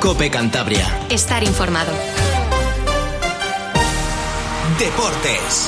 COPE Cantabria. Estar informado. Deportes.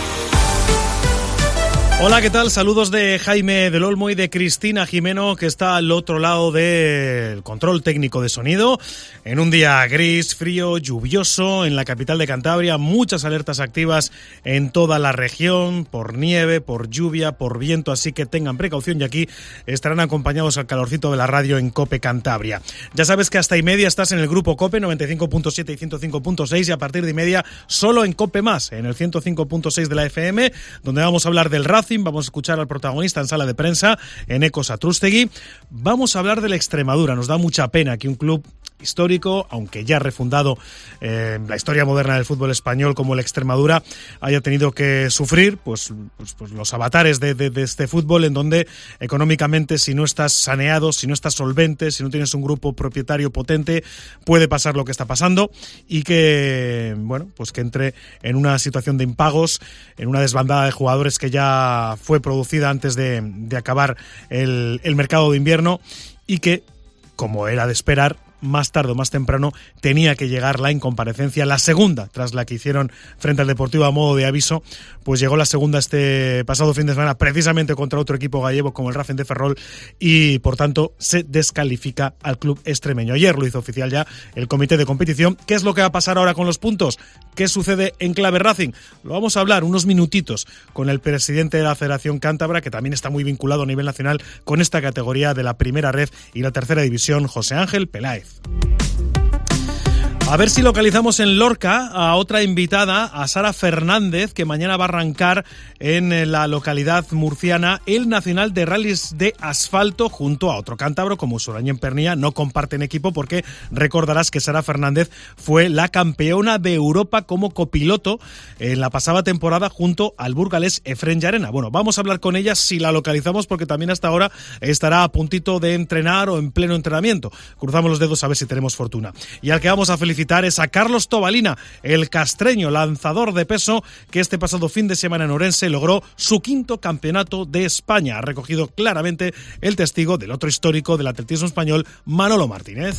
Hola, ¿qué tal? Saludos de Jaime del Olmo y de Cristina Jimeno, que está al otro lado del control técnico de sonido. En un día gris, frío, lluvioso en la capital de Cantabria, muchas alertas activas en toda la región, por nieve, por lluvia, por viento, así que tengan precaución y aquí estarán acompañados al calorcito de la radio en COPE Cantabria. Ya sabes que hasta y media estás en el grupo COPE 95.7 y 105.6 y a partir de y media solo en COPE Más, en el 105.6 de la FM, donde vamos a hablar del Racing. Vamos a escuchar al protagonista en sala de prensa, Eneko Satrústegui. Vamos a hablar de la Extremadura. Nos da mucha pena que un club histórico, aunque ya refundado la historia moderna del fútbol español como la Extremadura, haya tenido que sufrir pues los avatares de este fútbol, en donde económicamente, si no estás saneado, si no estás solvente, si no tienes un grupo propietario potente, puede pasar lo que está pasando y que, bueno, pues que entre en una situación de impagos, en una desbandada de jugadores que ya fue producida antes de acabar el mercado de invierno y que, como era de esperar, más tarde o más temprano tenía que llegar la incomparecencia, la segunda, tras la que hicieron frente al Deportivo a modo de aviso, pues llegó la segunda este pasado fin de semana, precisamente contra otro equipo gallego como el Racing de Ferrol, y por tanto se descalifica al club extremeño. Ayer lo hizo oficial ya el comité de competición. ¿Qué es lo que va a pasar ahora con los puntos? ¿Qué sucede en clave Racing? Lo vamos a hablar unos minutitos con el presidente de la Federación Cántabra, que también está muy vinculado a nivel nacional con esta categoría de la primera red y la tercera división, José Ángel Peláez. A ver si localizamos en Lorca a otra invitada, a Sara Fernández, que mañana va a arrancar en la localidad murciana el Nacional de Rallys de Asfalto junto a otro cántabro como Surañen Pernía. No comparten equipo porque recordarás que Sara Fernández fue la campeona de Europa como copiloto en la pasada temporada junto al burgalés Efren Llarena. Bueno, vamos a hablar con ella si la localizamos, porque también hasta ahora estará a puntito de entrenar o en pleno entrenamiento. Cruzamos los dedos a ver si tenemos fortuna. Y al que vamos a felicitar es a Carlos Tobalina, el castreño lanzador de peso que este pasado fin de semana en Orense logró su 5º campeonato de España. Ha recogido claramente el testigo del otro histórico del atletismo español, Manolo Martínez.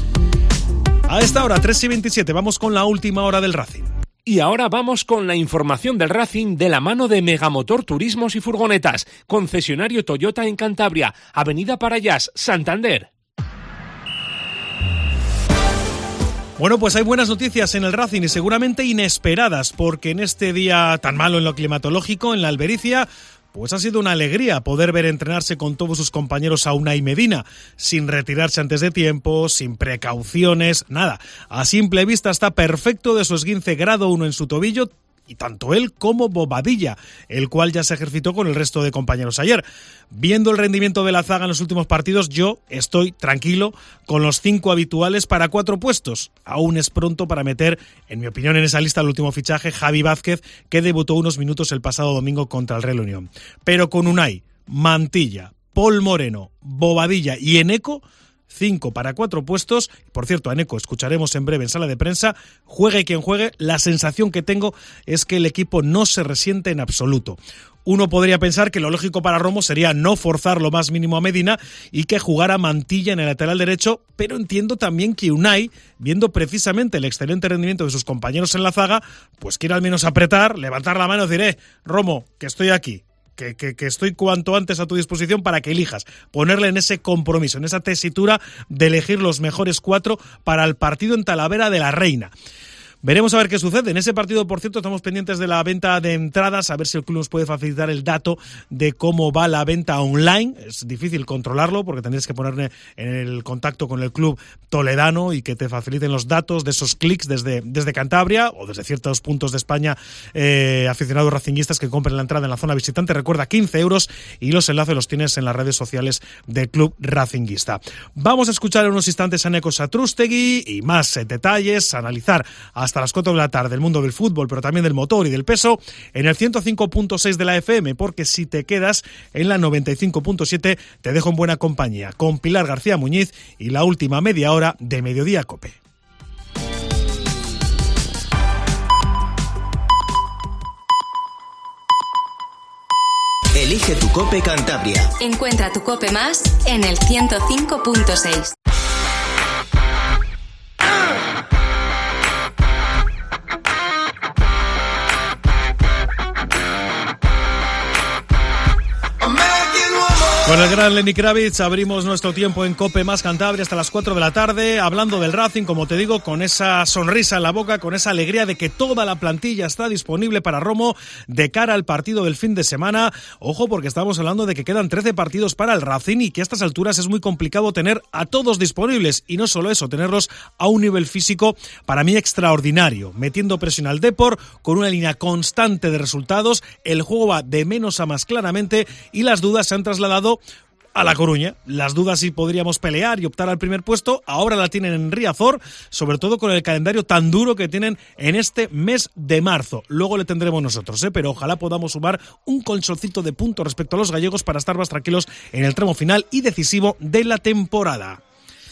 A esta hora, 3:27, vamos con la última hora del Racing. Y ahora vamos con la información del Racing de la mano de Megamotor Turismos y Furgonetas, concesionario Toyota en Cantabria, Avenida Parayas, Santander. Bueno, pues hay buenas noticias en el Racing y seguramente inesperadas, porque en este día tan malo en lo climatológico, en la Albericia, pues ha sido una alegría poder ver entrenarse con todos sus compañeros a Unai Medina, sin retirarse antes de tiempo, sin precauciones, nada. A simple vista está perfecto de su esguince grado 1 en su tobillo, y tanto él como Bobadilla, el cual ya se ejercitó con el resto de compañeros ayer. Viendo el rendimiento de la zaga en los últimos partidos, yo estoy tranquilo con los 5 habituales para 4 puestos. Aún es pronto para meter, en mi opinión, en esa lista el último fichaje, Javi Vázquez, que debutó unos minutos el pasado domingo contra el Real Unión. Pero con Unai, Mantilla, Paul Moreno, Bobadilla y Eneko, 5 para 4 puestos. Por cierto, a Eneko escucharemos en breve en sala de prensa. Juegue quien juegue, la sensación que tengo es que el equipo no se resiente en absoluto. Uno podría pensar que lo lógico para Romo sería no forzar lo más mínimo a Medina y que jugara Mantilla en el lateral derecho, pero entiendo también que Unai, viendo precisamente el excelente rendimiento de sus compañeros en la zaga, pues quiere al menos apretar, levantar la mano y decir, Romo, que estoy aquí. Que estoy cuanto antes a tu disposición para que elijas, ponerle en ese compromiso, en esa tesitura de elegir los mejores 4 para el partido en Talavera de la Reina. Veremos a ver qué sucede. En ese partido, por cierto, estamos pendientes de la venta de entradas, a ver si el club nos puede facilitar el dato de cómo va la venta online. Es difícil controlarlo porque tendrías que ponerle en el contacto con el club toledano y que te faciliten los datos de esos clics desde Cantabria o desde ciertos puntos de España, aficionados racinguistas que compren la entrada en la zona visitante. Recuerda, 15 euros y los enlaces los tienes en las redes sociales del club racinguista. Vamos a escuchar en unos instantes a Eneko Satrústegui y más detalles, a analizar hasta las 4 de la tarde el mundo del fútbol, pero también del motor y del peso en el 105.6 de la FM, porque si te quedas en la 95.7 te dejo en buena compañía con Pilar García Muñiz y la última media hora de Mediodía Cope. Elige tu Cope Cantabria. Encuentra tu Cope Más en el 105.6. Con el gran Lenny Kravitz abrimos nuestro tiempo en COPE más Cantabria hasta las 4 de la tarde, hablando del Racing, como te digo, con esa sonrisa en la boca, con esa alegría de que toda la plantilla está disponible para Romo de cara al partido del fin de semana. Ojo, porque estamos hablando de que quedan 13 partidos para el Racing y que a estas alturas es muy complicado tener a todos disponibles, y no solo eso, tenerlos a un nivel físico para mí extraordinario, metiendo presión al Depor con una línea constante de resultados. El juego va de menos a más claramente y las dudas se han trasladado a La Coruña. Las dudas si podríamos pelear y optar al primer puesto ahora la tienen en Riazor, sobre todo con el calendario tan duro que tienen en este mes de marzo. Luego le tendremos nosotros, pero ojalá podamos sumar un colchoncito de puntos respecto a los gallegos para estar más tranquilos en el tramo final y decisivo de la temporada.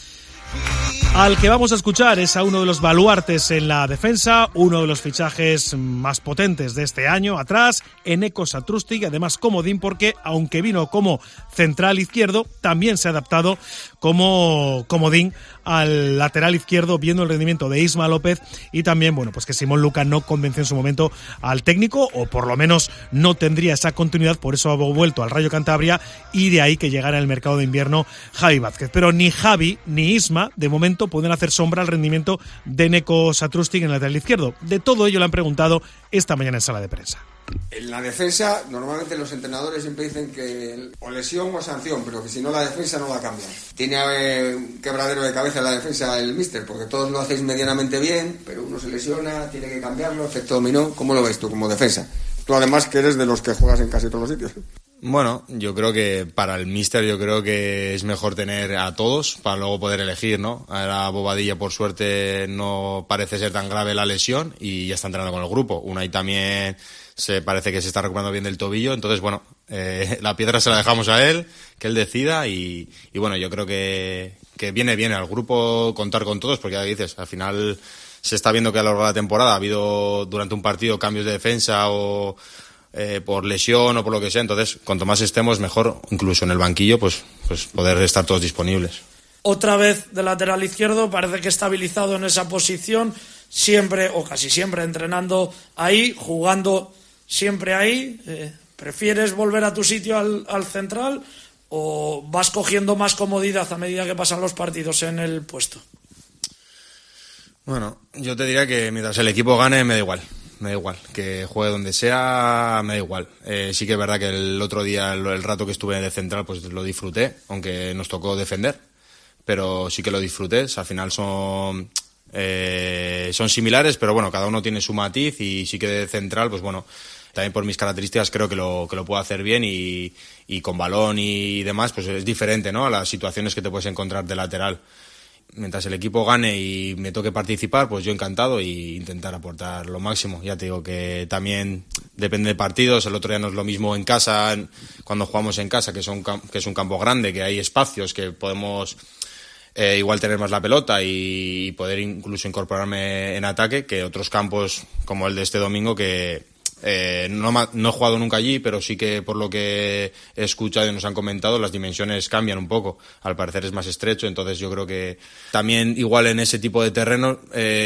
Al que vamos a escuchar es a uno de los baluartes en la defensa, uno de los fichajes más potentes de este año atrás, Eneko Satrustig, además comodín porque aunque vino como central izquierdo, también se ha adaptado como comodín al lateral izquierdo, viendo el rendimiento de Isma López y también, bueno, pues que Simón Luca no convenció en su momento al técnico, o por lo menos no tendría esa continuidad, por eso ha vuelto al Rayo Cantabria y de ahí que llegara en el mercado de invierno Javi Vázquez. Pero ni Javi ni Isma, de momento, pueden hacer sombra al rendimiento de Eneko Satrustig en el lateral izquierdo. De todo ello le han preguntado esta mañana en sala de prensa. En la defensa, normalmente los entrenadores siempre dicen que o lesión o sanción, pero que si no la defensa no va a cambiar. Tiene un quebradero de cabeza en la defensa el míster, porque todos lo hacéis medianamente bien, pero uno se lesiona, tiene que cambiarlo, efecto dominó. ¿Cómo lo ves tú como defensa? Tú además que eres de los que juegas en casi todos los sitios. Bueno, yo creo que para el míster yo creo que es mejor tener a todos para luego poder elegir, ¿no? Ahora Bobadilla, por suerte, no parece ser tan grave la lesión y ya está entrenando con el grupo. Unai también parece que se está recuperando bien del tobillo, entonces bueno, la piedra se la dejamos a él, que él decida y bueno, yo creo que viene bien al grupo contar con todos, porque ya dices, al final se está viendo que a lo largo de la temporada ha habido durante un partido cambios de defensa o por lesión o por lo que sea, entonces cuanto más estemos mejor, incluso en el banquillo, pues poder estar todos disponibles. Otra vez de lateral izquierdo, parece que estabilizado en esa posición, siempre o casi siempre entrenando ahí, jugando siempre ahí. ¿Prefieres volver a tu sitio al central o vas cogiendo más comodidad a medida que pasan los partidos en el puesto? Bueno, yo te diría que mientras el equipo gane me da igual, que juegue donde sea, me da igual. Sí que es verdad que el otro día, el rato que estuve de central, pues lo disfruté, aunque nos tocó defender, pero sí que lo disfruté. Al final son similares, pero bueno, cada uno tiene su matiz y sí que de central, pues bueno, también por mis características creo que lo puedo hacer bien y con balón y demás, pues es diferente, ¿no?, a las situaciones que te puedes encontrar de lateral. Mientras el equipo gane y me toque participar, pues yo encantado y intentar aportar lo máximo. Ya te digo que también depende de partidos. El otro día no es lo mismo en casa, cuando jugamos en casa, que es un campo grande, que hay espacios, que podemos igual tener más la pelota y poder incluso incorporarme en ataque, que otros campos como el de este domingo, que no he jugado nunca allí, pero sí que por lo que he escuchado y nos han comentado, las dimensiones cambian un poco. Al parecer es más estrecho, entonces yo creo que también igual en ese tipo de terreno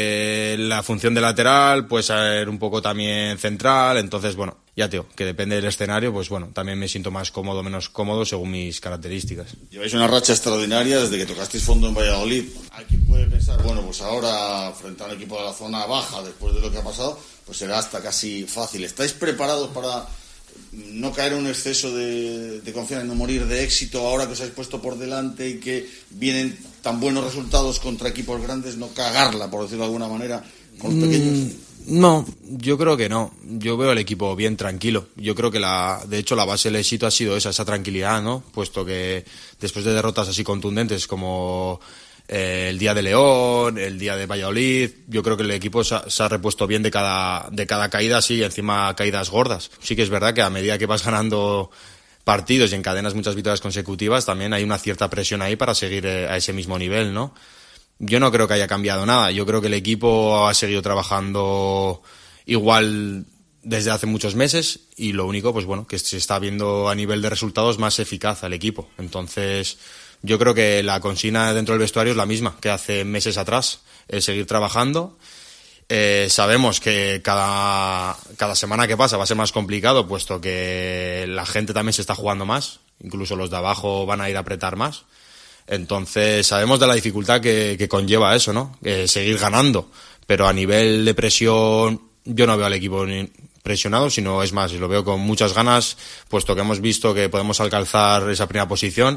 la función de lateral puede ser un poco también central, entonces bueno, ya te digo, que depende del escenario, pues bueno, también me siento más cómodo o menos cómodo según mis características. Lleváis una racha extraordinaria desde que tocasteis fondo en Valladolid. Hay quien puede pensar, bueno, pues ahora frente a un equipo de la zona baja, después de lo que ha pasado, pues será hasta casi fácil. ¿Estáis preparados para no caer en un exceso de confianza, no morir de éxito ahora que os habéis puesto por delante y que vienen tan buenos resultados contra equipos grandes, no cagarla, por decirlo de alguna manera, con los pequeños? No, yo creo que no. Yo veo al equipo bien tranquilo. Yo creo que de hecho la base del éxito ha sido esa tranquilidad, ¿no? Puesto que después de derrotas así contundentes como el día de León, el día de Valladolid, yo creo que el equipo se ha repuesto bien de cada caída, sí, encima caídas gordas. Sí que es verdad que a medida que vas ganando partidos y encadenas muchas victorias consecutivas, también hay una cierta presión ahí para seguir a ese mismo nivel, ¿no? Yo no creo que haya cambiado nada. Yo creo que el equipo ha seguido trabajando igual desde hace muchos meses y lo único, pues bueno, que se está viendo a nivel de resultados más eficaz al equipo. Entonces, yo creo que la consigna dentro del vestuario es la misma que hace meses atrás, es seguir trabajando. Sabemos que cada semana que pasa va a ser más complicado, puesto que la gente también se está jugando más. incluso los de abajo van a ir a apretar más. Entonces sabemos de la dificultad que conlleva eso, ¿no? Seguir ganando, pero a nivel de presión yo no veo al equipo presionado, sino es más, lo veo con muchas ganas, puesto que hemos visto que podemos alcanzar esa primera posición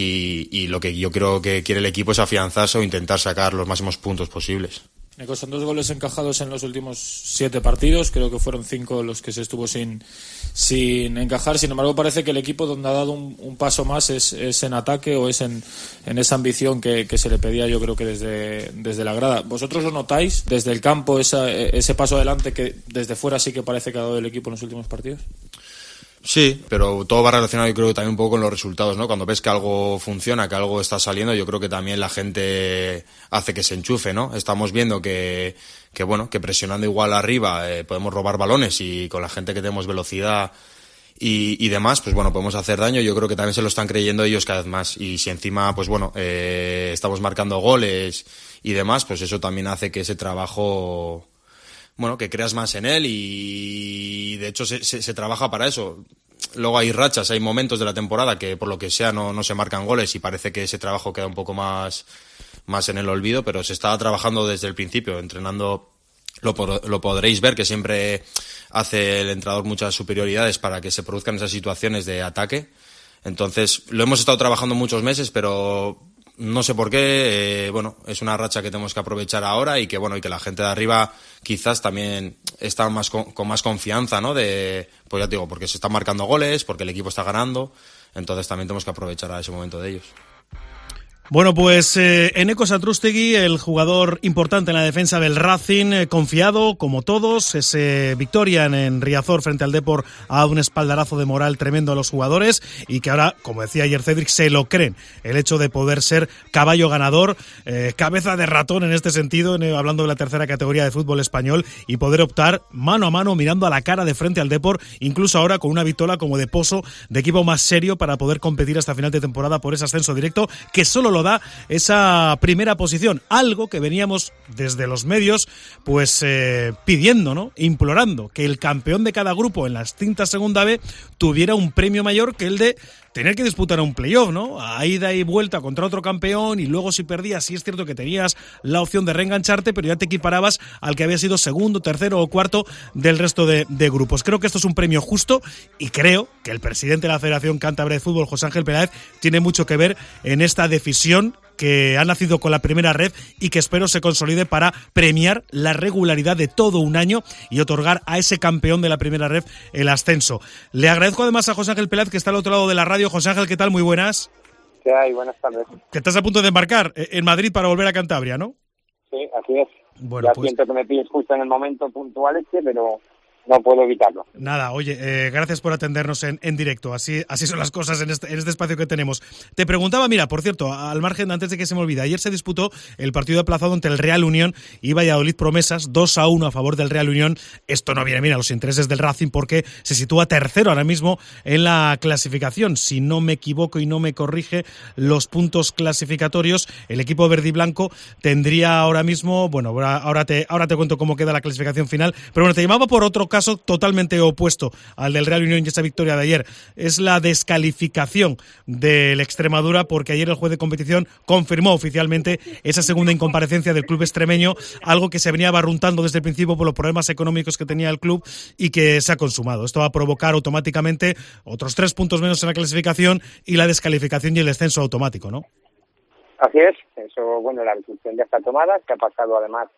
y lo que yo creo que quiere el equipo es afianzarse o intentar sacar los máximos puntos posibles. Nico, son 2 goles encajados en los últimos 7 partidos, creo que fueron 5 los que se estuvo sin encajar. Sin embargo, parece que el equipo donde ha dado un paso más es en ataque o es en esa ambición que se le pedía, yo creo que desde la grada. ¿Vosotros lo notáis desde el campo, ese paso adelante que desde fuera sí que parece que ha dado el equipo en los últimos partidos? Sí, pero todo va relacionado, yo creo, también un poco con los resultados, ¿no? Cuando ves que algo funciona, que algo está saliendo, yo creo que también la gente hace que se enchufe, ¿no? Estamos viendo que presionando igual arriba podemos robar balones y con la gente que tenemos velocidad y demás, pues bueno, podemos hacer daño. Yo creo que también se lo están creyendo ellos cada vez más. Y si encima, pues bueno, estamos marcando goles y demás, pues eso también hace que ese trabajo... Bueno, que creas más en él y de hecho se trabaja para eso. Luego hay rachas, hay momentos de la temporada que por lo que sea no se marcan goles y parece que ese trabajo queda un poco más en el olvido, pero se estaba trabajando desde el principio, entrenando. Lo podréis ver que siempre hace el entrenador muchas superioridades para que se produzcan esas situaciones de ataque. Entonces, lo hemos estado trabajando muchos meses, pero no sé por qué, es una racha que tenemos que aprovechar ahora y que la gente de arriba quizás también está más con más confianza, ¿no? Pues ya te digo, porque se están marcando goles, porque el equipo está ganando, entonces también tenemos que aprovechar a ese momento de ellos. Bueno, pues Eneko Satrústegui, el jugador importante en la defensa del Racing, confiado como todos. Ese victoria en Riazor frente al Depor ha dado un espaldarazo de moral tremendo a los jugadores y que ahora, como decía ayer Cedric, se lo creen. El hecho de poder ser caballo ganador, cabeza de ratón en este sentido, hablando de la tercera categoría de fútbol español, y poder optar mano a mano, mirando a la cara de frente al Depor, incluso ahora con una vitola como de pozo, de equipo más serio para poder competir hasta final de temporada por ese ascenso directo, que solo lo da esa primera posición, algo que veníamos desde los medios pues pidiendo, ¿no? Implorando que el campeón de cada grupo en la extinta segunda B tuviera un premio mayor que el de tener que disputar un playoff, ¿no? A ida y vuelta contra otro campeón y luego si perdías, sí es cierto que tenías la opción de reengancharte, pero ya te equiparabas al que había sido segundo, tercero o cuarto del resto de grupos. Creo que esto es un premio justo y creo que el presidente de la Federación Cántabra de Fútbol, José Ángel Peláez, tiene mucho que ver en esta decisión que ha nacido con la primera red y que espero se consolide para premiar la regularidad de todo un año y otorgar a ese campeón de la primera red el ascenso. Le agradezco además a José Ángel Peláez, que está al otro lado de la radio. José Ángel, ¿qué tal? Muy buenas. ¿Qué hay? Buenas tardes. Que estás a punto de embarcar en Madrid para volver a Cantabria, ¿no? Sí, así es. Bueno, ya pues siento que me pilles justo en el momento puntual pero no puedo evitarlo. Nada, oye, gracias por atendernos en directo. Así son las cosas en este espacio que tenemos. Te preguntaba, mira, por cierto, al margen, antes de que se me olvide, ayer se disputó el partido aplazado entre el Real Unión y Valladolid Promesas, 2-1 a favor del Real Unión. Esto no viene bien a los intereses del Racing porque se sitúa tercero ahora mismo en la clasificación. Si no me equivoco y no me corrige los puntos clasificatorios, el equipo verde y blanco tendría ahora mismo, bueno, ahora te cuento cómo queda la clasificación final, pero bueno, te llamaba por otro caso totalmente opuesto al del Real Unión y esa victoria de ayer. Es la descalificación del Extremadura, porque ayer el juez de competición confirmó oficialmente esa segunda incomparecencia del club extremeño, algo que se venía barruntando desde el principio por los problemas económicos que tenía el club y que se ha consumado. Esto va a provocar automáticamente otros 3 puntos menos en la clasificación y la descalificación y el descenso automático, ¿no? Así es. Eso, bueno, la decisión ya está tomada, que ha pasado además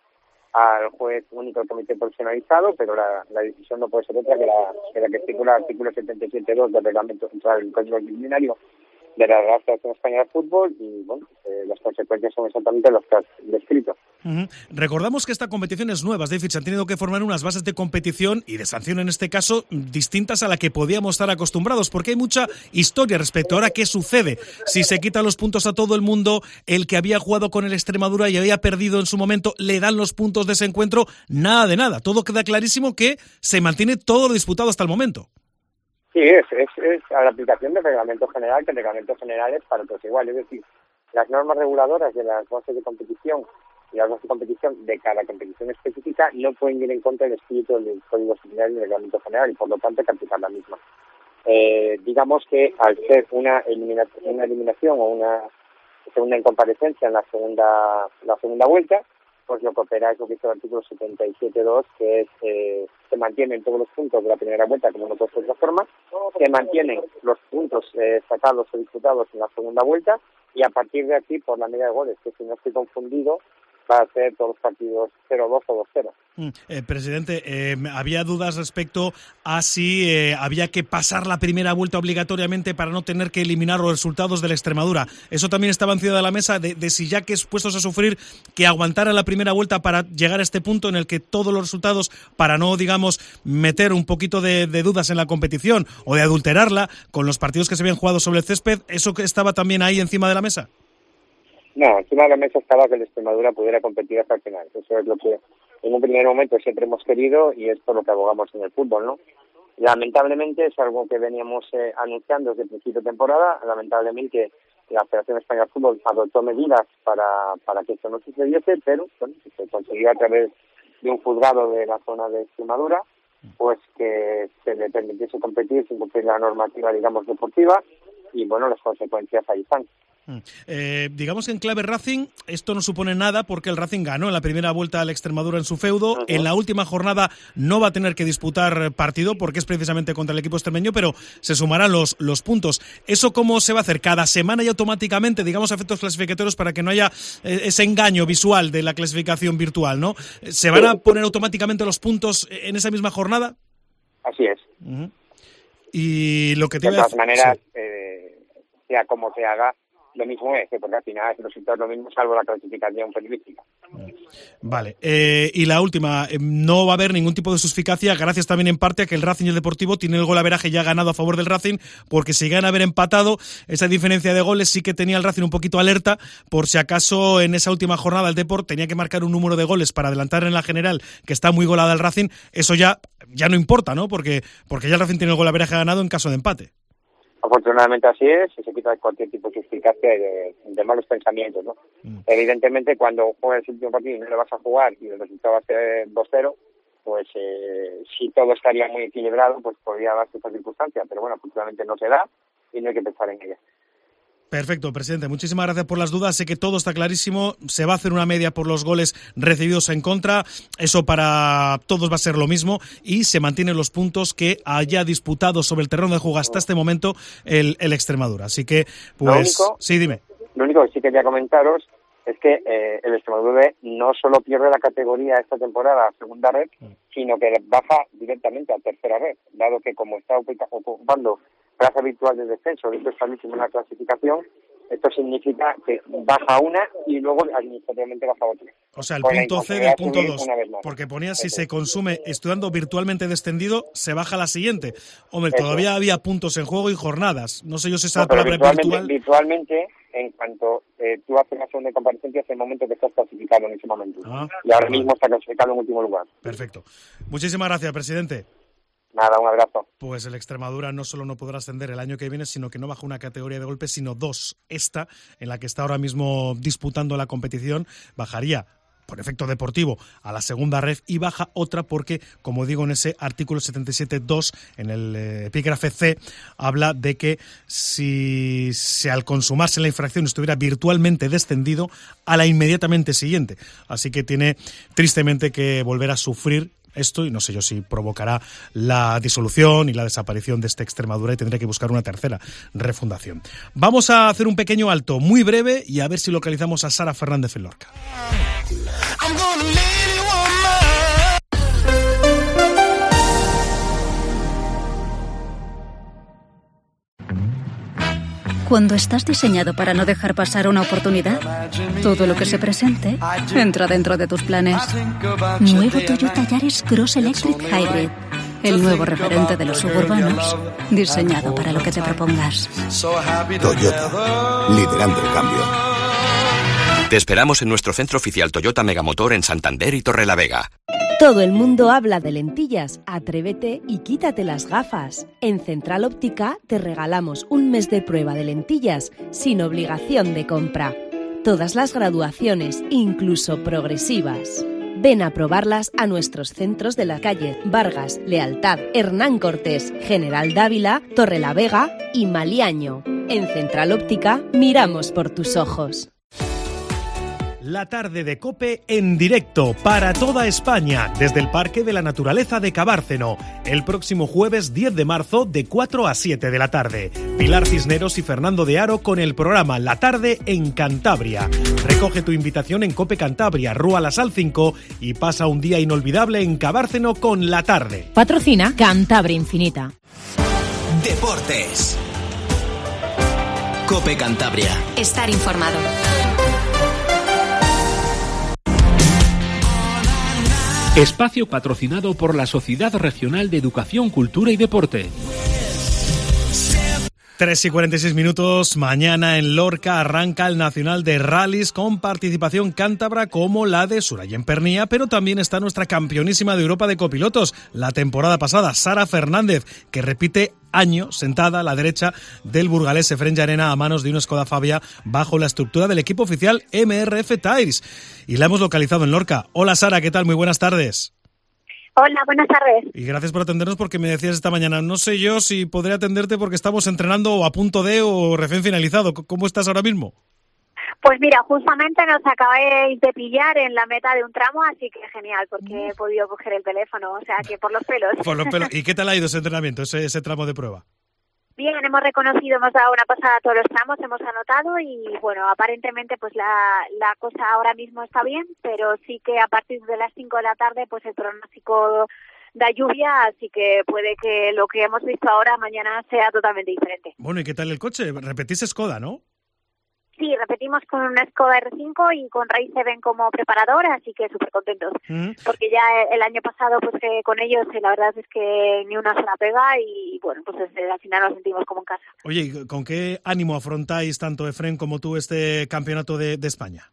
al juez único del comité profesionalizado, pero la decisión no puede ser otra que la que estipula el artículo 77.2 del reglamento central del Código Disciplinario de la Real Federación Española de Fútbol y, bueno, las consecuencias son exactamente las que has descrito. Recordamos que esta competición es nueva, es decir, se han tenido que formar unas bases de competición y de sanción en este caso distintas a la que podíamos estar acostumbrados, porque hay mucha historia respecto a ahora qué sucede. Si se quitan los puntos a todo el mundo, el que había jugado con el Extremadura y había perdido en su momento, le dan los puntos de ese encuentro, nada de nada. Todo queda clarísimo que se mantiene todo lo disputado hasta el momento. Sí, es a la aplicación del reglamento general, que el reglamento general es para todos igual, es decir, las normas reguladoras de las bases de competición y las bases de competición de cada competición específica no pueden ir en contra del espíritu del Código Disciplinario y del reglamento general y por lo tanto hay que aplicar la misma. digamos que al ser una eliminación o una segunda incomparecencia en la segunda vuelta, pues lo que opera es lo que dice el artículo 77.2, que es se mantienen todos los puntos de la primera vuelta, como no puede ser de otra forma, se mantienen los puntos sacados o disputados en la segunda vuelta, y a partir de aquí, por la media de goles, que si no estoy confundido, va a ser todos los partidos 0-2 o 2-0. Presidente, había dudas respecto a si había que pasar la primera vuelta obligatoriamente para no tener que eliminar los resultados de la Extremadura. Eso también estaba encima de la mesa, de si ya que es puestos a sufrir, que aguantara la primera vuelta para llegar a este punto en el que todos los resultados, para no, digamos, meter un poquito de dudas en la competición o de adulterarla con los partidos que se habían jugado sobre el césped, ¿eso que estaba también ahí encima de la mesa? No, encima de la mesa estaba que la Extremadura pudiera competir hasta el final. Eso es lo que en un primer momento siempre hemos querido y es por lo que abogamos en el fútbol, ¿no? Lamentablemente es algo que veníamos anunciando desde el principio de temporada. Lamentablemente la Federación Española de Fútbol adoptó medidas para que esto no sucediese, pero bueno, se consiguió a través de un juzgado de la zona de Extremadura, pues que se le permitiese competir sin cumplir la normativa, digamos, deportiva, y bueno, las consecuencias ahí están. Digamos que en clave Racing esto no supone nada porque el Racing ganó en la primera vuelta a la Extremadura en su feudo. Uh-huh. En la última jornada no va a tener que disputar partido porque es precisamente contra el equipo extremeño, pero se sumarán los puntos. ¿Eso cómo se va a hacer? ¿Cada semana y automáticamente, digamos, a efectos clasificatorios para que no haya ese engaño visual de la clasificación virtual, ¿no? ¿Se van a poner automáticamente los puntos en esa misma jornada? Así es. Uh-huh. Y lo que te de todas maneras, sí. Sea como se haga, lo mismo es, porque al final el resultado es lo mismo salvo la clasificación periodística. Vale, y la última, no va a haber ningún tipo de suspicacia, gracias también en parte a que el Racing y el Deportivo tienen el golaveraje ya ganado a favor del Racing, porque si llegan a haber empatado, esa diferencia de goles sí que tenía el Racing un poquito alerta, por si acaso en esa última jornada el Deport tenía que marcar un número de goles para adelantar en la general, que está muy golada el Racing, eso ya no importa, ¿no? Porque ya el Racing tiene el golaveraje ganado en caso de empate. Afortunadamente así es, y se quita cualquier tipo de suspicacia y de malos pensamientos, ¿no? Evidentemente, cuando juegas el último partido y no le vas a jugar y el resultado va a ser 2-0, pues si todo estaría muy equilibrado, pues podría darse esta circunstancia, pero bueno, afortunadamente no se da y no hay que pensar en ella. Perfecto, presidente. Muchísimas gracias por las dudas. Sé que todo está clarísimo. Se va a hacer una media por los goles recibidos en contra. Eso para todos va a ser lo mismo. Y se mantienen los puntos que haya disputado sobre el terreno de juego hasta este momento el Extremadura. Así que, pues... Sí, dime. Lo único que sí quería comentaros es que el Extremadura no solo pierde la categoría esta temporada a segunda red, sino que baja directamente a tercera red, dado que como está ocupando plaza virtual de descenso dentro de esta misma clasificación, esto significa que baja una y luego administrativamente baja otra. O sea, el punto C del punto 2, porque ponía si se consume estudiando virtualmente descendido, se baja la siguiente. Hombre, todavía había puntos en juego y jornadas. No sé yo si esa palabra virtual... Virtualmente, en cuanto tú haces una segunda comparecencia, es el momento que estás clasificado en ese momento. Y ahora mismo está clasificado en último lugar. Perfecto. Muchísimas gracias, presidente. Nada, un abrazo. Pues el Extremadura no solo no podrá ascender el año que viene, sino que no baja una categoría de golpe, sino dos. Esta, en la que está ahora mismo disputando la competición, bajaría por efecto deportivo a la segunda ref y baja otra porque, como digo, en ese artículo 77.2, en el epígrafe C, habla de que si al consumarse la infracción estuviera virtualmente descendido a la inmediatamente siguiente. Así que tiene tristemente que volver a sufrir esto, y no sé yo si provocará la disolución y la desaparición de este Extremadura y tendré que buscar una tercera refundación. Vamos a hacer un pequeño alto muy breve y a ver si localizamos a Sara Fernández en Lorca. Cuando estás diseñado para no dejar pasar una oportunidad, todo lo que se presente entra dentro de tus planes. Nuevo Toyota Yaris Cross Electric Hybrid. El nuevo referente de los suburbanos, diseñado para lo que te propongas. Toyota, liderando el cambio. Te esperamos en nuestro centro oficial Toyota Megamotor en Santander y Torrelavega. Todo el mundo habla de lentillas. Atrévete y quítate las gafas. En Central Óptica te regalamos un mes de prueba de lentillas sin obligación de compra. Todas las graduaciones, incluso progresivas. Ven a probarlas a nuestros centros de la calle Vargas, Lealtad, Hernán Cortés, General Dávila, Torrelavega y Maliaño. En Central Óptica miramos por tus ojos. La tarde de COPE en directo para toda España desde el Parque de la Naturaleza de Cabárceno el próximo jueves 10 de marzo de 4 a 7 de la tarde. Pilar Cisneros y Fernando de Aro con el programa La Tarde en Cantabria. Recoge tu invitación en COPE Cantabria, Rúa La Sal 5 y pasa un día inolvidable en Cabárceno con La Tarde. Patrocina Cantabria Infinita. Deportes. COPE Cantabria. Estar informado. Espacio patrocinado por la Sociedad Regional de Educación, Cultura y Deporte. 3:46, mañana en Lorca arranca el Nacional de Rallys con participación cántabra como la de Surayen Pernía, pero también está nuestra campeonísima de Europa de copilotos, la temporada pasada, Sara Fernández, que repite año sentada a la derecha del burgalés Efrén Llarena a manos de un Skoda Fabia bajo la estructura del equipo oficial MRF Tires. Y la hemos localizado en Lorca. Hola Sara, ¿qué tal? Muy buenas tardes. Hola, buenas tardes. Y gracias por atendernos porque me decías esta mañana, no sé yo si podré atenderte porque estamos entrenando o a punto de o recién finalizado. ¿Cómo estás ahora mismo? Pues mira, justamente nos acabáis de pillar en la meta de un tramo, así que genial, porque he podido coger el teléfono, o sea que por los pelos. Por los pelos. ¿Y qué tal ha ido ese entrenamiento, ese tramo de prueba? Bien, hemos reconocido, hemos dado una pasada a todos los tramos, hemos anotado y bueno, aparentemente pues la cosa ahora mismo está bien, pero sí que a partir de las 5 de la tarde pues el pronóstico da lluvia, así que puede que lo que hemos visto ahora mañana sea totalmente diferente. Bueno, ¿y qué tal el coche? Repetís Skoda, ¿no? Sí, repetimos con un Skoda R5 y con Race 7 como preparador, así que súper contentos. Porque ya el año pasado, pues con ellos, la verdad es que ni una sola pega y bueno, pues al final nos sentimos como en casa. Oye, ¿con qué ánimo afrontáis tanto Efrén como tú este campeonato de España?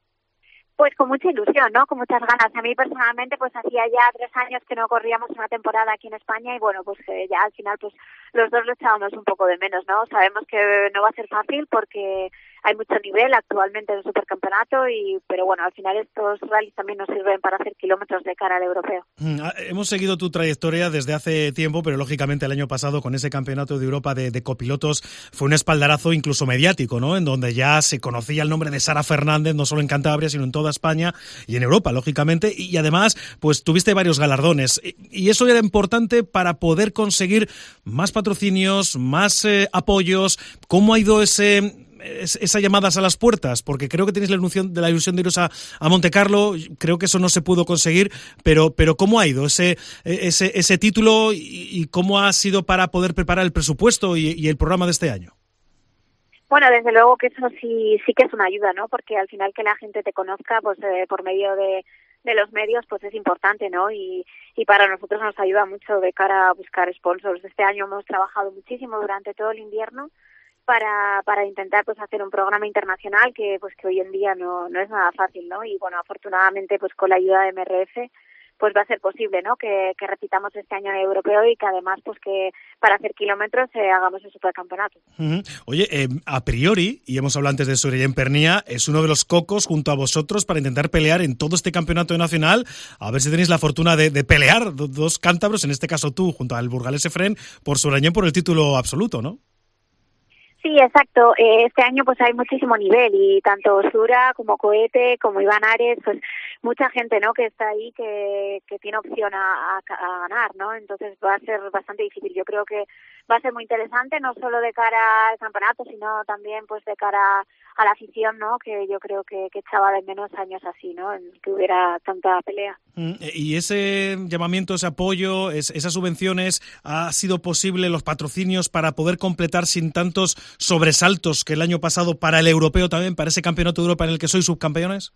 Pues con mucha ilusión, ¿no? Con muchas ganas. A mí personalmente, pues hacía ya 3 años que no corríamos una temporada aquí en España y bueno, pues ya al final, pues los dos lo echábamos un poco de menos, ¿no? Sabemos que no va a ser fácil porque hay mucho nivel actualmente en el supercampeonato pero bueno, al final estos rallies también nos sirven para hacer kilómetros de cara al europeo. Hemos seguido tu trayectoria desde hace tiempo, pero lógicamente el año pasado con ese campeonato de Europa de copilotos fue un espaldarazo incluso mediático, ¿no? En donde ya se conocía el nombre de Sara Fernández, no solo en Cantabria, sino en toda España y en Europa, lógicamente, y además, pues tuviste varios galardones, y eso era importante para poder conseguir más patrocinios, más apoyos. ¿Cómo ha ido esas llamadas a las puertas? Porque creo que tenéis la ilusión de iros a Montecarlo, creo que eso no se pudo conseguir, pero ¿cómo ha ido ese título y cómo ha sido para poder preparar el presupuesto y el programa de este año? Bueno, desde luego que eso sí que es una ayuda, ¿no? Porque al final que la gente te conozca, pues por medio de los medios, pues es importante, ¿no? Y para nosotros nos ayuda mucho de cara a buscar sponsors. Este año hemos trabajado muchísimo durante todo el invierno para intentar pues hacer un programa internacional que hoy en día no es nada fácil, ¿no? Y bueno, afortunadamente pues con la ayuda de MRF pues va a ser posible, ¿no? Que repitamos este año en el europeo y que además pues que para hacer kilómetros hagamos el supercampeonato. Oye, a priori, y hemos hablado antes de Surayen Pernía, es uno de los cocos junto a vosotros para intentar pelear en todo este campeonato nacional, a ver si tenéis la fortuna de pelear dos cántabros, en este caso tú, junto al burgalés Efrén, por Surayen por el título absoluto, ¿no? Sí, exacto. Este año pues hay muchísimo nivel y tanto Sura como Cohete como Iván Ares, pues mucha gente, ¿no? Que está ahí que tiene opción a ganar, ¿no? Entonces va a ser bastante difícil. Yo creo que va a ser muy interesante, no solo de cara al campeonato, sino también pues de cara a la afición, ¿no? Que yo creo que echaba de menos años así, ¿no? En que hubiera tanta pelea. Y ese llamamiento, ese apoyo, esas subvenciones, ¿ha sido posible los patrocinios para poder completar sin tantos sobresaltos que el año pasado para el europeo también, para ese campeonato de Europa en el que sois subcampeones?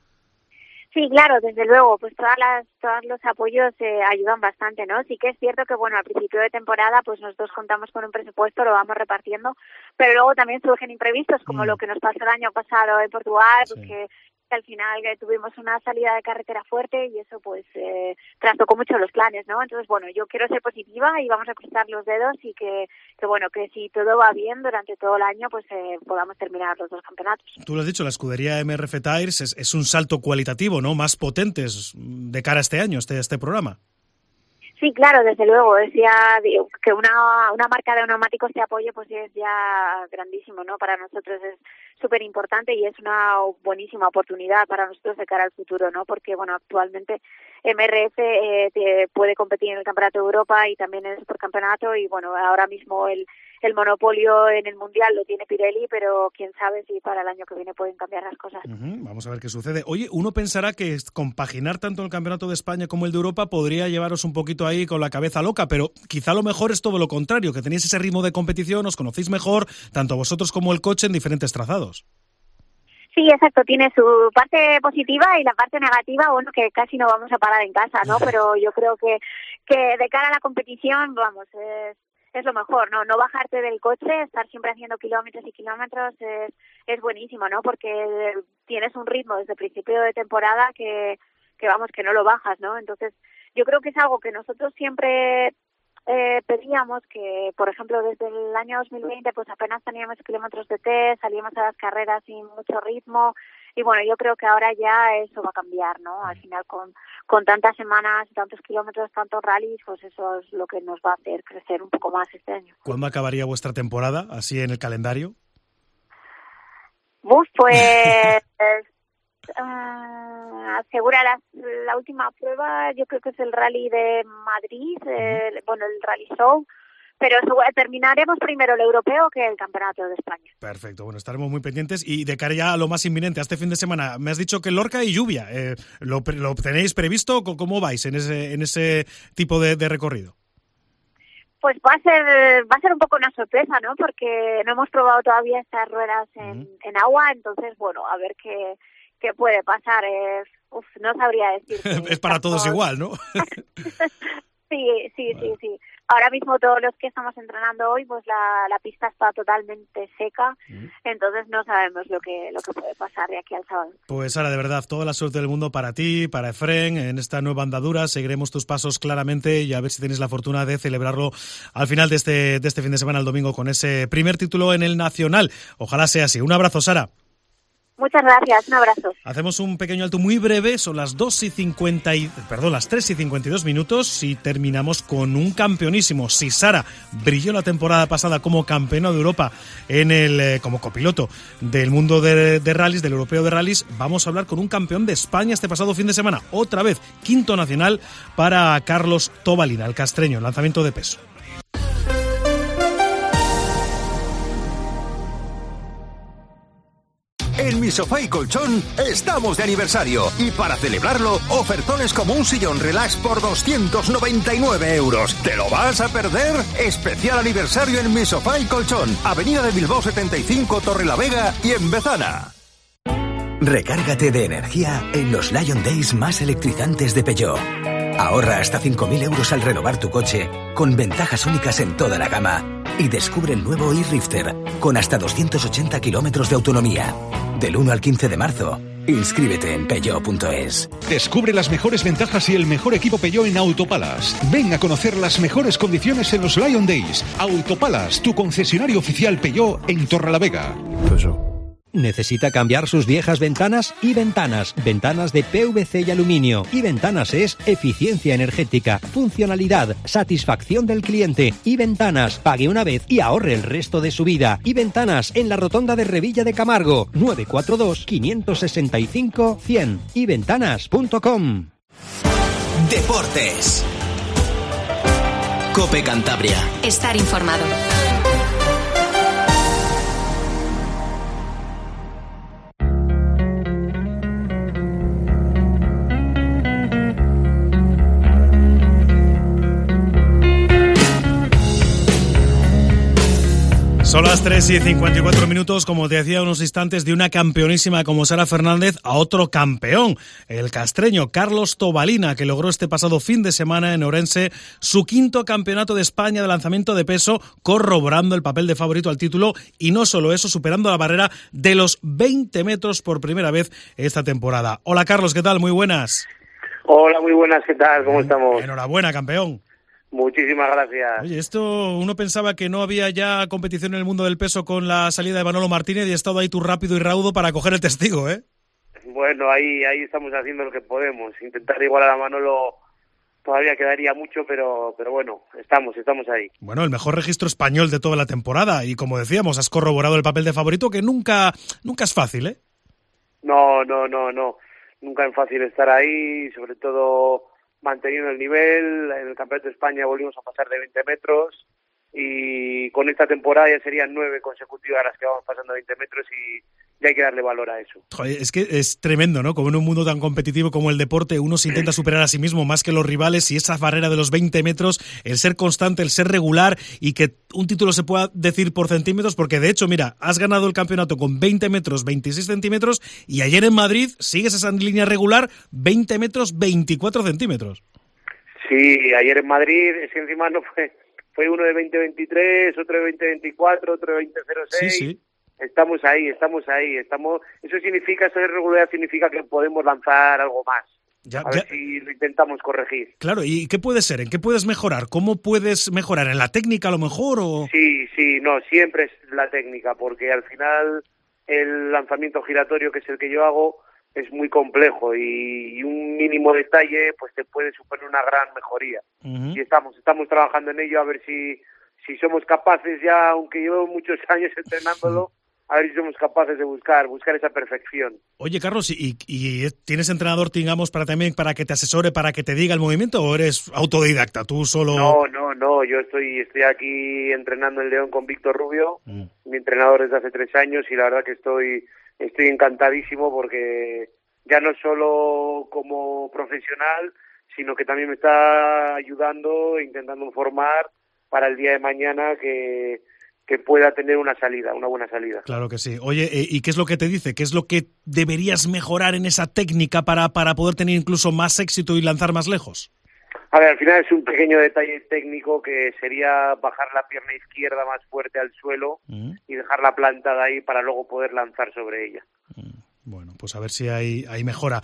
Sí, claro, desde luego, pues todos los apoyos ayudan bastante, ¿no? Sí que es cierto que, bueno, al principio de temporada, pues nosotros contamos con un presupuesto, lo vamos repartiendo, pero luego también surgen imprevistos, como lo que nos pasó el año pasado en Portugal, pues que al final tuvimos una salida de carretera fuerte y eso pues trastocó mucho los planes, ¿no? Entonces, bueno, yo quiero ser positiva y vamos a cruzar los dedos y que bueno, que si todo va bien durante todo el año, pues podamos terminar los 2 campeonatos. Tú lo has dicho, la escudería MRF Tyres es un salto cualitativo, ¿no? Más potentes de cara a este año, este programa. Sí, claro, desde luego, es ya que una marca de neumáticos te apoye, pues es ya grandísimo, ¿no? Para nosotros es súper importante y es una buenísima oportunidad para nosotros de cara al futuro, ¿no? Porque, bueno, actualmente MRF puede competir en el Campeonato de Europa y también en el Supercampeonato y, bueno, ahora mismo el monopolio en el Mundial lo tiene Pirelli, pero quién sabe si para el año que viene pueden cambiar las cosas. Vamos a ver qué sucede. Oye, uno pensará que compaginar tanto el Campeonato de España como el de Europa podría llevaros un poquito ahí con la cabeza loca, pero quizá lo mejor es todo lo contrario, que tenéis ese ritmo de competición, os conocéis mejor, tanto vosotros como el coche en diferentes trazados. Sí, exacto, tiene su parte positiva y la parte negativa, bueno, que casi no vamos a parar en casa, ¿no? Pero yo creo que de cara a la competición, vamos, es lo mejor, ¿no? No bajarte del coche, estar siempre haciendo kilómetros y kilómetros es buenísimo, ¿no? Porque tienes un ritmo desde el principio de temporada que vamos, que no lo bajas, ¿no? Entonces, yo creo que es algo que nosotros siempre pedíamos, que por ejemplo desde el año 2020 pues apenas teníamos kilómetros de test, salíamos a las carreras sin mucho ritmo y bueno, yo creo que ahora ya eso va a cambiar, ¿no? Al final con tantas semanas, tantos kilómetros, tantos rallies, pues eso es lo que nos va a hacer crecer un poco más este año. ¿Cuándo acabaría vuestra temporada, así en el calendario? Pues asegura la última prueba, yo creo que es el Rally de Madrid, el Rally Show, pero terminaremos primero el europeo que el Campeonato de España. Perfecto, bueno, estaremos muy pendientes y de cara ya a lo más inminente, a este fin de semana, me has dicho que Lorca y lluvia, ¿lo tenéis previsto? ¿Cómo vais en ese tipo de recorrido? Pues va a ser un poco una sorpresa, ¿no? Porque no hemos probado todavía estas ruedas en agua, entonces, bueno, a ver qué puede pasar. No sabría decir. Es para todos igual, ¿no? Sí. Ahora mismo todos los que estamos entrenando hoy, pues la pista está totalmente seca, entonces no sabemos lo que puede pasar de aquí al sábado. Pues Sara, de verdad, toda la suerte del mundo para ti, para Efren, en esta nueva andadura. Seguiremos tus pasos claramente y a ver si tenéis la fortuna de celebrarlo al final de este fin de semana, el domingo, con ese primer título en el Nacional. Ojalá sea así. Un abrazo, Sara. Muchas gracias, un abrazo. Hacemos un pequeño alto muy breve, son las 3:52 minutos y terminamos con un campeonísimo. Si Sara brilló la temporada pasada como campeona de Europa como copiloto del mundo de rallies, del europeo de rallies, vamos a hablar con un campeón de España este pasado fin de semana. Otra vez, quinto nacional para Carlos Tobalina, el castreño, lanzamiento de peso. En Mi Sofá y Colchón estamos de aniversario y para celebrarlo, ofertones como un sillón relax por 299 €. ¿Te lo vas a perder? Especial aniversario en Mi Sofá y Colchón, Avenida de Bilbao 75, Torrelavega y en Bezana. Recárgate de energía en los Lion Days más electrizantes de Peugeot. Ahorra hasta 5.000 € al renovar tu coche, con ventajas únicas en toda la gama. Y descubre el nuevo e-Rifter, con hasta 280 kilómetros de autonomía. Del 1 al 15 de marzo, inscríbete en Peugeot.es. Descubre las mejores ventajas y el mejor equipo Peugeot en Autopalas. Ven a conocer las mejores condiciones en los Lion Days. Autopalas, tu concesionario oficial Peugeot en Torrelavega. ¿Necesita cambiar sus viejas ventanas? Y Ventanas, ventanas de PVC y aluminio. Y Ventanas es eficiencia energética, funcionalidad, satisfacción del cliente. Y Ventanas, pague una vez y ahorre el resto de su vida. Y Ventanas, en la rotonda de Revilla de Camargo, 942-565-100. yventanas.com. Deportes. COPE Cantabria. Estar informado. Son Son las 3:54, como te decía unos instantes, de una campeonísima como Sara Fernández a otro campeón, el castreño Carlos Tobalina, que logró este pasado fin de semana en Ourense su 5º campeonato de España de lanzamiento de peso, corroborando el papel de favorito al título y no solo eso, superando la barrera de los 20 metros por primera vez esta temporada. Hola Carlos, ¿qué tal? Muy buenas. Hola, muy buenas, ¿qué tal? ¿Cómo estamos? Enhorabuena, campeón. Muchísimas gracias. Oye, esto uno pensaba que no había ya competición en el mundo del peso con la salida de Manolo Martínez y ha estado ahí tú rápido y raudo para coger el testigo, ¿eh? Bueno, ahí estamos haciendo lo que podemos. Intentar igualar a Manolo todavía quedaría mucho, pero bueno, estamos ahí. Bueno, el mejor registro español de toda la temporada y como decíamos, has corroborado el papel de favorito que nunca es fácil, ¿eh? No. Nunca es fácil estar ahí, sobre todo manteniendo el nivel. En el Campeonato de España volvimos a pasar de 20 metros y con esta temporada ya serían 9 consecutivas las que vamos pasando 20 metros y hay que darle valor a eso. Joder, es que es tremendo, ¿no? Como en un mundo tan competitivo como el deporte, uno se intenta superar a sí mismo más que los rivales y esa barrera de los 20 metros, el ser constante, el ser regular y que un título se pueda decir por centímetros, porque de hecho, mira, has ganado el campeonato con 20 metros, 26 centímetros y ayer en Madrid sigues esa línea regular, 20 metros, 24 centímetros. Sí, ayer en Madrid, es que encima no fue uno de 20-23, otro de 20-24, otro de 20-06. Sí. Estamos ahí. Eso significa, esa irregularidad significa que podemos lanzar algo más. Ver si lo intentamos corregir. Claro, ¿y qué puede ser? ¿En qué puedes mejorar? ¿Cómo puedes mejorar? ¿En la técnica a lo mejor? O... Sí, no, siempre es la técnica, porque al final el lanzamiento giratorio, que es el que yo hago, es muy complejo y un mínimo detalle pues te puede suponer una gran mejoría. Uh-huh. Y estamos trabajando en ello, a ver si somos capaces ya, aunque llevo muchos años entrenándolo, a ver si somos capaces de buscar esa perfección. Oye, Carlos, ¿y tienes entrenador, digamos, para que te asesore, para que te diga el movimiento, o eres autodidacta, tú solo...? No, yo estoy aquí entrenando en León con Víctor Rubio, mi entrenador desde hace 3 años, y la verdad que estoy encantadísimo porque ya no solo como profesional, sino que también me está ayudando, intentando formar para el día de mañana que pueda tener una buena salida. Claro que sí. Oye, ¿y qué es lo que te dice? ¿Qué es lo que deberías mejorar en esa técnica para poder tener incluso más éxito y lanzar más lejos? A ver, al final es un pequeño detalle técnico que sería bajar la pierna izquierda más fuerte al suelo y dejarla plantada ahí para luego poder lanzar sobre ella. Bueno, pues a ver si hay mejora.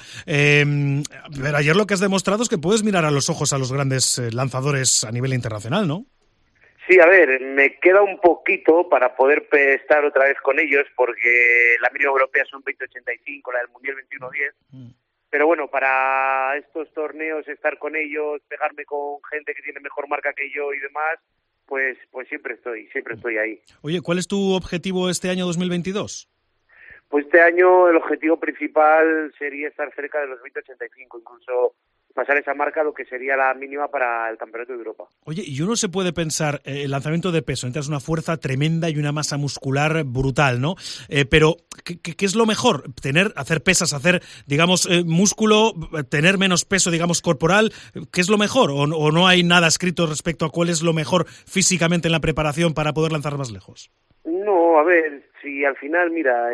Pero ayer lo que has demostrado es que puedes mirar a los ojos a los grandes lanzadores a nivel internacional, ¿no? Sí, a ver, me queda un poquito para poder estar otra vez con ellos, porque la mínima europea son 20.85, la del Mundial 21.10. Pero bueno, para estos torneos, estar con ellos, pegarme con gente que tiene mejor marca que yo y demás, pues siempre estoy ahí. Oye, ¿cuál es tu objetivo este año 2022? Pues este año el objetivo principal sería estar cerca de los 20.85, incluso pasar esa marca, lo que sería la mínima para el Campeonato de Europa. Oye, y uno se puede pensar, el lanzamiento de peso, entras una fuerza tremenda y una masa muscular brutal, ¿no? Pero, ¿qué es lo mejor? Hacer pesas, hacer, digamos, músculo, tener menos peso, digamos, corporal, ¿qué es lo mejor? ¿O no hay nada escrito respecto a cuál es lo mejor físicamente en la preparación para poder lanzar más lejos? No, a ver, si al final, mira,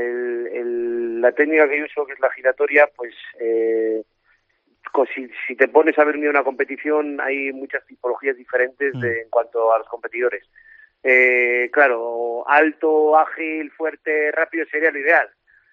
la técnica que yo uso, que es la giratoria, pues... Si te pones a ver una competición, hay muchas tipologías diferentes en cuanto a los competidores. Claro, alto, ágil, fuerte, rápido sería lo ideal.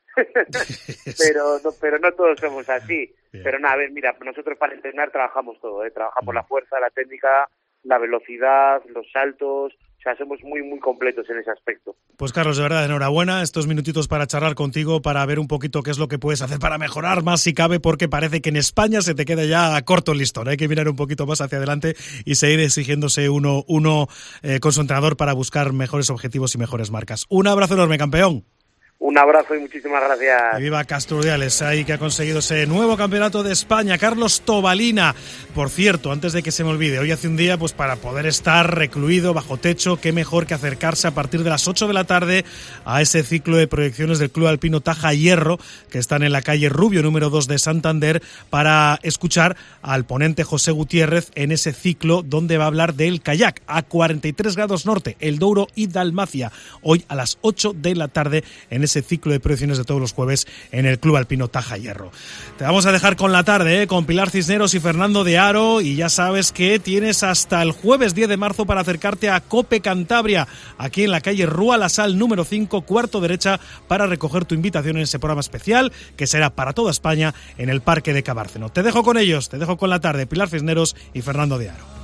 pero no todos somos así. Bien. Pero nada, a ver, mira, nosotros para entrenar trabajamos todo, trabajamos la fuerza, la técnica, la velocidad, los saltos. O sea, somos muy, muy completos en ese aspecto. Pues Carlos, de verdad, enhorabuena. Estos minutitos para charlar contigo, para ver un poquito qué es lo que puedes hacer para mejorar más si cabe, porque parece que en España se te queda ya corto el listón. Hay que mirar un poquito más hacia adelante y seguir exigiéndose uno con su entrenador para buscar mejores objetivos y mejores marcas. Un abrazo enorme, campeón. Un abrazo y muchísimas gracias. Y viva Castro Urdiales, ahí que ha conseguido ese nuevo campeonato de España. Carlos Tobalina, por cierto, antes de que se me olvide, hoy hace un día pues para poder estar recluido bajo techo, qué mejor que acercarse a partir de las 8 de la tarde a ese ciclo de proyecciones del Club Alpino Taja Hierro, que están en la calle Rubio número 2 de Santander, para escuchar al ponente José Gutiérrez en ese ciclo donde va a hablar del kayak a 43 grados norte, el Douro y Dalmacia, hoy a las 8 de la tarde en ese ciclo de proyecciones de todos los jueves en el Club Alpino Taja Hierro. Te vamos a dejar con la tarde, con Pilar Cisneros y Fernando de Aro, y ya sabes que tienes hasta el jueves 10 de marzo para acercarte a Cope Cantabria, aquí en la calle Rúa La Sal número 5, cuarto derecha, para recoger tu invitación en ese programa especial que será para toda España en el Parque de Cabárceno. Te dejo con ellos, te dejo con la tarde, Pilar Cisneros y Fernando de Aro.